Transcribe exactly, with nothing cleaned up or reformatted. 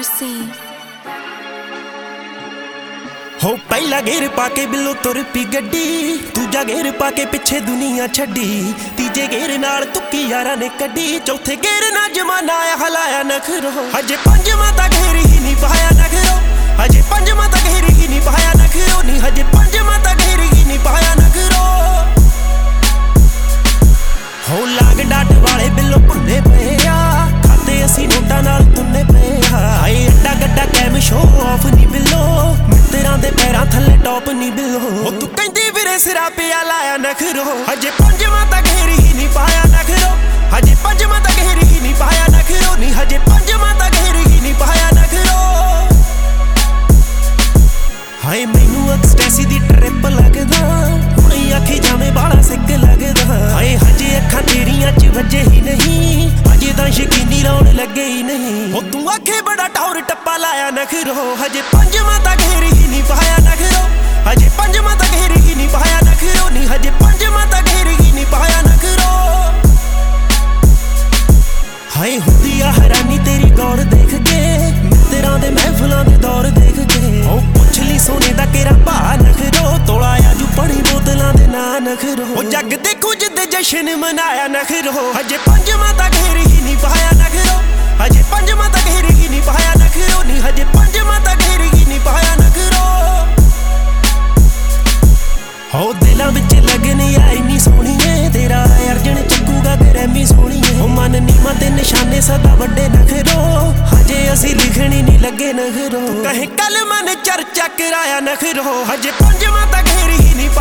Mercy हो पहला गेर पाके बिलो तुर पी गड्डी, दूजा गेर पाके पिछे दुनिया छड्डी, तीजे गेर नाल तुक्की यारा ने कड्डी, चौथे गेर ना जमाना आया हलाया नखरो। हजे पंजवां ता गेर ही नहीं पाया नखरो, हजे पंजवां ता गेर ही नहीं पाया नखरो, नी हजे पंजवां ता गेर ही नहीं पाया नखरो। हो लाग डाट वाले बिलो भुन्ने पे आ, खाते असी नोटा नाल तुन्ने पे आ, हाय एड्डा गड्डा कैम शो ऑफ नहीं बिलो, मित्तरां दे पैरां थल्ले टॉप नहीं बिलो। ओ तू कहंदी फिरे सिरा पिया लाया नखरो, हजे पंजवां ता गेर ही नहीं पाया नखरो, हजे पंजवां ता गेर ही नहीं पाया नखरो, नी हजे पंजवां ता गेर ही नहीं पाया नखरो। हाय मैनू एक्सटेसी दी ट्रिप लगदा, हुणे आखी जावें बाला सिक लगदा, हाय हजे अखां तेरियां च वजे ही नहीं, हजे तां यकीनी रौण लगे ही नहीं। ओ तू आखे बड़ा टौर टप्पा लाया नखरो, हजे पंजवां ता गेर ही नहीं पाया नखरो, हजे पंजवां ता गेर ही नहीं पाया नखरो, नी हजे पंजवां ता गेर ही नहीं पाया नखरो। हाय हुंदी आ हैरानी तेरी गौर देख के, मित्तरां दे महफिलां दे दौर देख के, ओ पुछ ली सोने दा केरा भा नखरो, तोला आजू पड़ी बोतलां दे ना नखरो। ओ जग दे कुछ दे जशन मनाया नखरो, हजे पंजवां ता गेर ही नहीं पाया नखरो, हजे पंजवां ता गेर ही नहीं पाया नखरो, नी हजे पंजवां ता गेर ही नहीं पाया नखरो। हो दिलां विच लगन आई नी सोहणीए, तेरा अर्जन चक्कूगा ग्रैमी सोहणीए, ओ मन नीमा ते निशाने सदा वड्डे नखरो, हजे असी लिखणी नहीं लगे नखरो। कहे कल मन चर्चा कराया नखरो, हजे पंजवां ता गेर ही नहीं